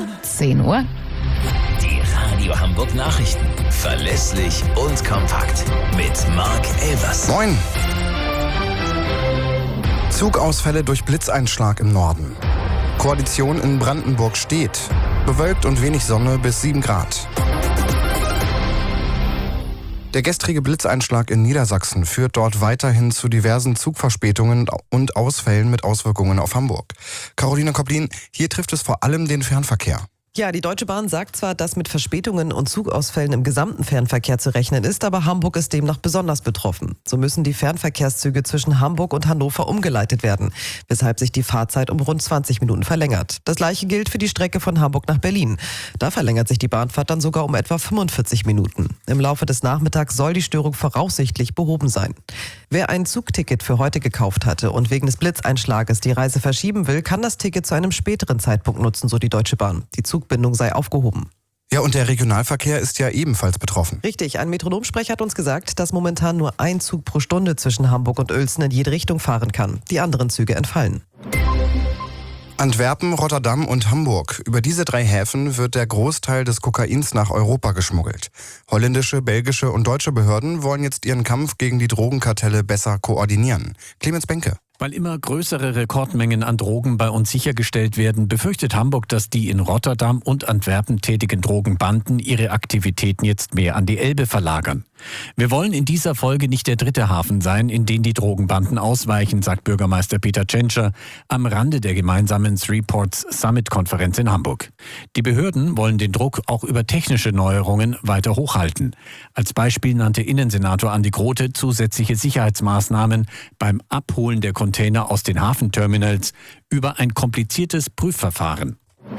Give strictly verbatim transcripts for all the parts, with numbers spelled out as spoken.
zehn Uhr. Die Radio Hamburg Nachrichten. Verlässlich und kompakt. Mit Marc Elvers. Moin. Zugausfälle durch Blitzeinschlag im Norden. Koalition in Brandenburg steht. Bewölkt und wenig Sonne bis sieben Grad. Der gestrige Blitzeinschlag in Niedersachsen führt dort weiterhin zu diversen Zugverspätungen und Ausfällen mit Auswirkungen auf Hamburg. Caroline Koplin, hier trifft es vor allem den Fernverkehr. Ja, die Deutsche Bahn sagt zwar, dass mit Verspätungen und Zugausfällen im gesamten Fernverkehr zu rechnen ist, aber Hamburg ist demnach besonders betroffen. So müssen die Fernverkehrszüge zwischen Hamburg und Hannover umgeleitet werden, weshalb sich die Fahrzeit um rund zwanzig Minuten verlängert. Das gleiche gilt für die Strecke von Hamburg nach Berlin. Da verlängert sich die Bahnfahrt dann sogar um etwa fünfundvierzig Minuten. Im Laufe des Nachmittags soll die Störung voraussichtlich behoben sein. Wer ein Zugticket für heute gekauft hatte und wegen des Blitzeinschlages die Reise verschieben will, kann das Ticket zu einem späteren Zeitpunkt nutzen, so die Deutsche Bahn. Die Zugbindung sei aufgehoben. Ja, und der Regionalverkehr ist ja ebenfalls betroffen. Richtig, ein Metronomsprecher hat uns gesagt, dass momentan nur ein Zug pro Stunde zwischen Hamburg und Uelzen in jede Richtung fahren kann. Die anderen Züge entfallen. Antwerpen, Rotterdam und Hamburg. Über diese drei Häfen wird der Großteil des Kokains nach Europa geschmuggelt. Holländische, belgische und deutsche Behörden wollen jetzt ihren Kampf gegen die Drogenkartelle besser koordinieren. Clemens Benke. Weil immer größere Rekordmengen an Drogen bei uns sichergestellt werden, befürchtet Hamburg, dass die in Rotterdam und Antwerpen tätigen Drogenbanden ihre Aktivitäten jetzt mehr an die Elbe verlagern. Wir wollen in dieser Folge nicht der dritte Hafen sein, in den die Drogenbanden ausweichen, sagt Bürgermeister Peter Tschentscher am Rande der gemeinsamen Three Ports Summit-Konferenz in Hamburg. Die Behörden wollen den Druck auch über technische Neuerungen weiter hochhalten. Als Beispiel nannte Innensenator Andi Grote zusätzliche Sicherheitsmaßnahmen beim Abholen der Container aus den Hafenterminals über ein kompliziertes Prüfverfahren.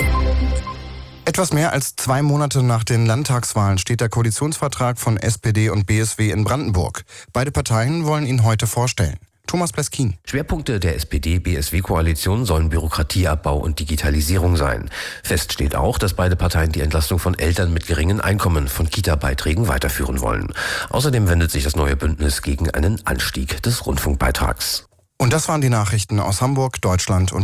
Etwas mehr als zwei Monate nach den Landtagswahlen steht der Koalitionsvertrag von S P D und B S W in Brandenburg. Beide Parteien wollen ihn heute vorstellen. Thomas Pleskin. Schwerpunkte der S P D-B S W-Koalition sollen Bürokratieabbau und Digitalisierung sein. Fest steht auch, dass beide Parteien die Entlastung von Eltern mit geringen Einkommen von Kita-Beiträgen weiterführen wollen. Außerdem wendet sich das neue Bündnis gegen einen Anstieg des Rundfunkbeitrags. Und das waren die Nachrichten aus Hamburg, Deutschland und